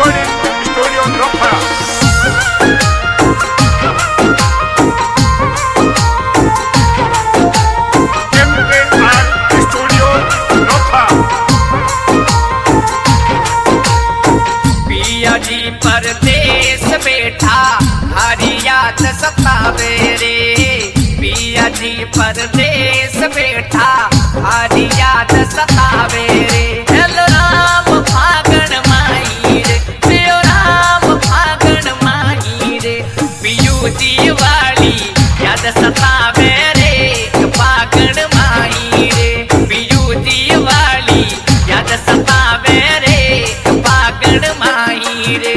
recording studio Nopara. MKR studio Nopara. पिया जी परदेस बैठा हरी याद सतावे रे। पिया जी परदेस बैठा हरी याद सतावे रे। हेलो राम फागण माई रे, पियो राम फागण माई रे। पियू दीवाली याद सतावे रे, फागण माई रे। पियू दीवाली याद सतावे रे, फागण माई रे।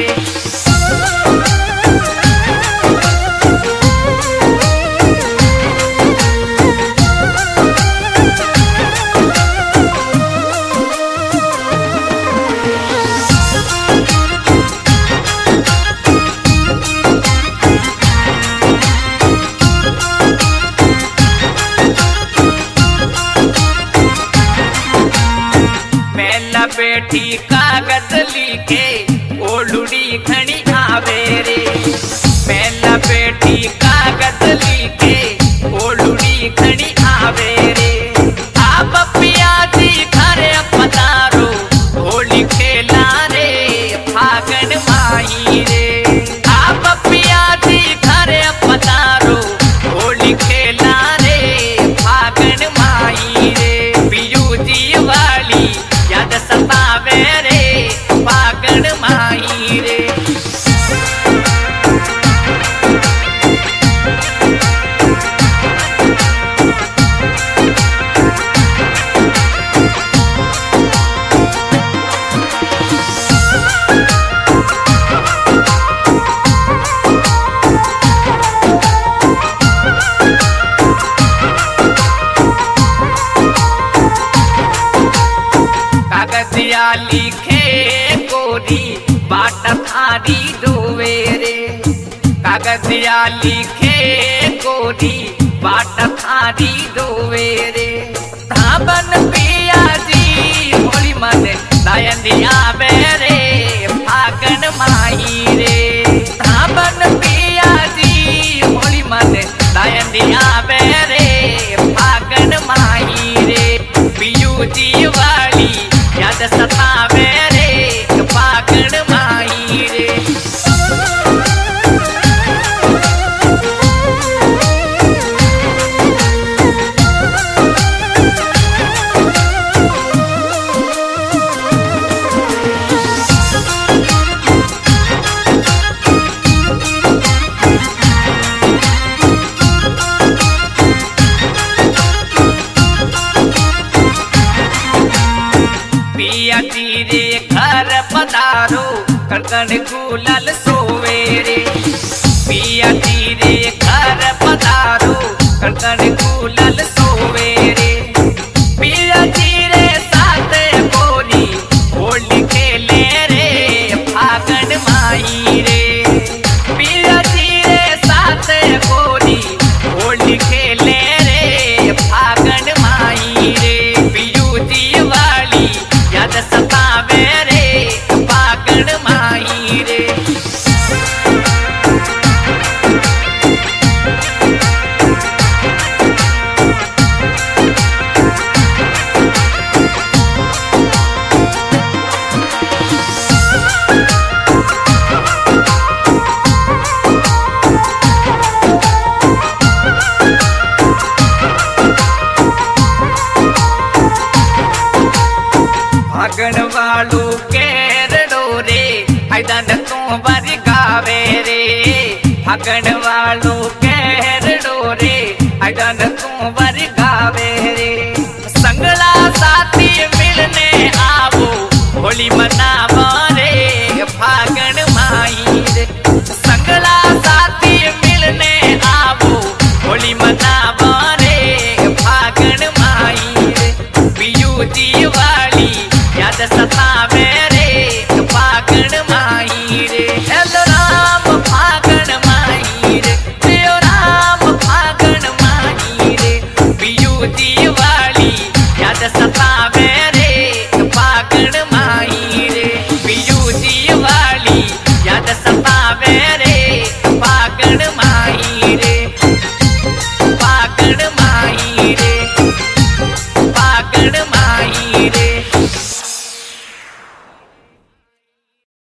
मेला बेटी कागज लिखे ओलुड़ी खणी आवे रे। मेला बेटी कागज लिखे ओलुड़ी खणी आवे रे। आप पिया जी घरे पधारो होली खेला रे, फागण माई रे। आप पिया जी घरे पधारो होली खेला रे, फागण माई रे। पियू दीवाली याद सतावे रे, फागण माई रे। कागजिया लिखे गोरी बाट थारी डोवे रे। कागजिया लिखे गोरी बाट थारी डोवे रे। धाबन पिया जी होली मन दायंदी आवे रे, फागण माई रे। धाबन पिया जी होली मन दायंदी आवे रे, फागण माई रे। पियू दीवाली याद सतावे रे, फागण माई रे। पिया जी रे घर पधारो कणकण गुलाल सोवे रे। पिया जी रे घर पधारो कणकण गुलाल सोवे रे। पिया जी रे साथ गोरी होली खेले रे, फागण माई रे। पिया जी रे साथ गोरी होली खेले रे, फागण माई रे। पियू दीवाली याद सतावे रे, फागण माई रे। फागण वालू केर डोरे हैदन तू बर गावे रे। फागण वालू केर डोरे हैदन तू बर गावे रे। संगला साथी मिलने आवो होली मनावो रे, फागण माई रे। संगला साथी मिलने आवो होली मनावो रे, फागण माई रे। पियू दीवाली याद सतावे रे, फागण माई रे। हेलो राम फागण माई रे, पियो राम फागण माई रे। सतावे रे